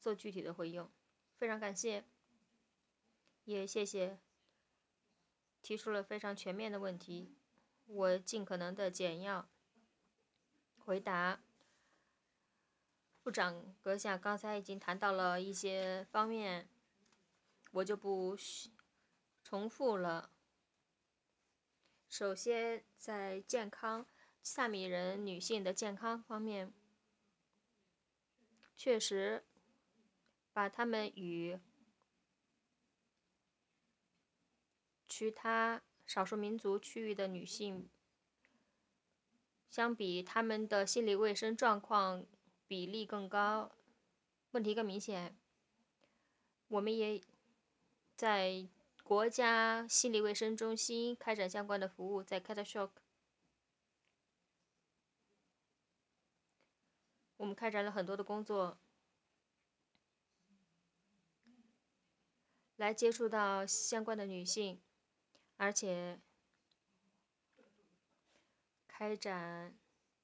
做具体的回应。非常感谢，也谢谢提出了非常全面的问题，我尽可能的简要回答。部长阁下刚才已经谈到了一些方面，我就不重复了。首先，在健康，萨米人女性的健康方面，确实把她们与其他少数民族区域的女性相比，她们的心理卫生状况比例更高，问题更明显。我们也在国家心理卫生中心开展相关的服务，在 Katashock， 我们开展了很多的工作，来接触到相关的女性，而且开展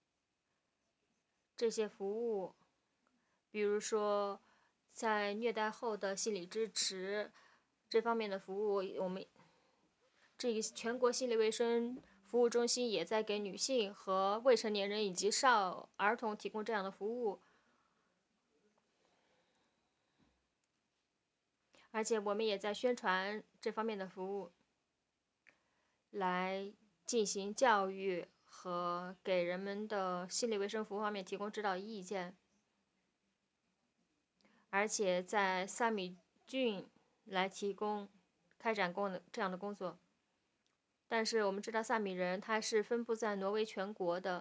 这些服务，比如说在虐待后的心理支持这方面的服务，我们这个全国心理卫生服务中心也在给女性和未成年人以及儿童提供这样的服务，而且我们也在宣传这方面的服务，来进行教育和给人们的心理卫生服务方面提供指导意见。而且在萨米郡来开展这样的工作。但是我们知道萨米人他是分布在挪威全国的，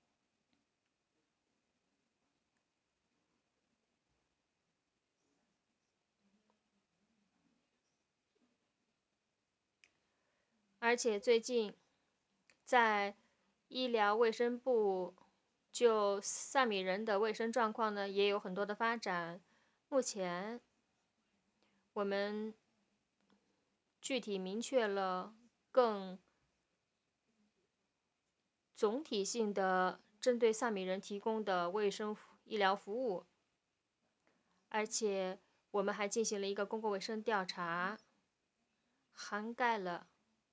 而且最近在医疗卫生部就萨米人的卫生状况呢也有很多的发展。目前我们具体明确了更总体性的针对萨米人提供的卫生医疗服务，而且我们还进行了一个公共卫生调查，涵盖了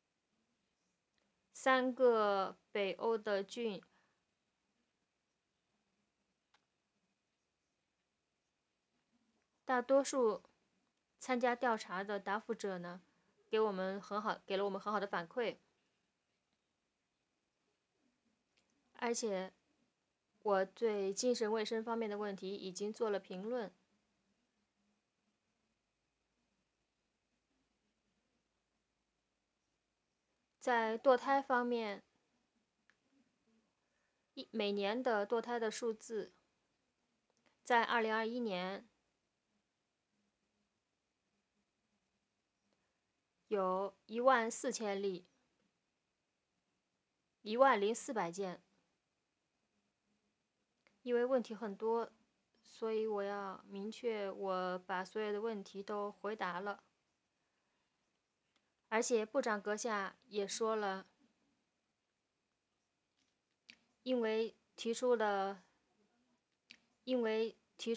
3个北欧的郡，大多数参加调查的答复者呢，给了我们很好的反馈，而且我对精神卫生方面的问题已经做了评论。在堕胎方面，每年的堕胎的数字，在2021年有14000例，10400件。因为问题很多，所以我要明确，我把所有的问题都回答了。而且部长阁下也说了，因为